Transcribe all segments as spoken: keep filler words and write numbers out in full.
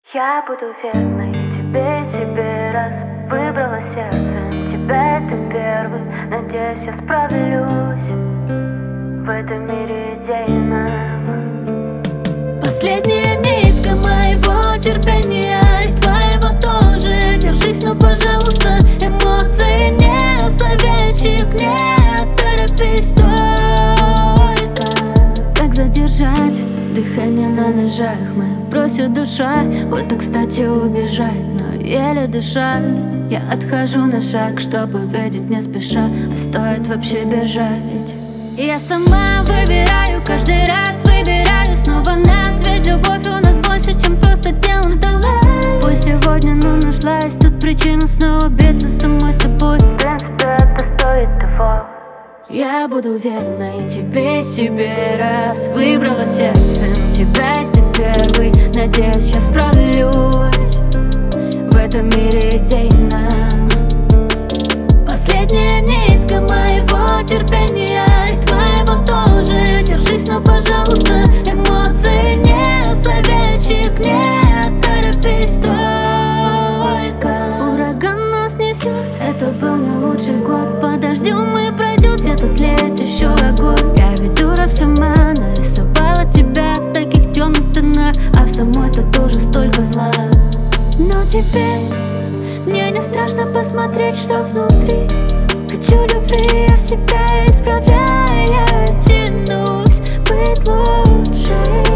Я буду верной тебе, себе раз выбрала сердцем тебя, ты первый. Надеюсь, я справлюсь в этом мире идейном. Последняя нитка моего терпения и твоего тоже. Держись, но, пожалуйста, эмоции не советчик, нет, торопись только. Как задержать дыхание на ножах? Мы просит душа, вот и кстати убежать, но еле дыша. Я отхожу на шаг, чтобы видеть не спеша, а стоит вообще бежать. Я сама выбираю, каждый раз выбираю снова нас. Ведь любовь у нас больше, чем просто делом сдалась. Пусть сегодня, но нашлась тут причина снова биться самой собой. В принципе, это стоит того. Я буду верной тебе, себе раз выбрала сердцем тебя, ты первый. Надеюсь, я справлюсь в этом мире идейном. Последняя нитка моего терпения и твоего тоже. Держись, но, пожалуйста, эмоции не советчик, нет, торопись только. Ураган нас несет, это был не лучший год. Подождем и пройдет, где-то тлеет еще огонь. Я ведь дура сама нарисовала тебя в таких темных тонах, а в самой-то тоже столько зла. Но теперь мне не страшно посмотреть, что внутри. Хочу любви, я себя исправляю, я тянусь быть лучше.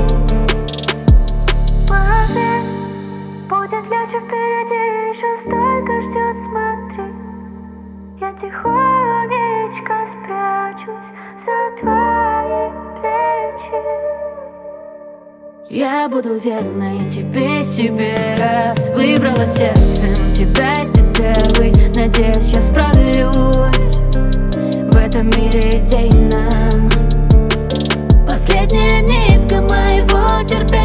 Поверь, будет легче впереди, еще столько ждет, смотри. Я тихонечко спрячусь за твои плечи. Я буду верной тебе, себе раз выбрала сердцем тебя, ты первый. Надеюсь, я справлюсь в этом мире идейном. Последняя нитка моего терпения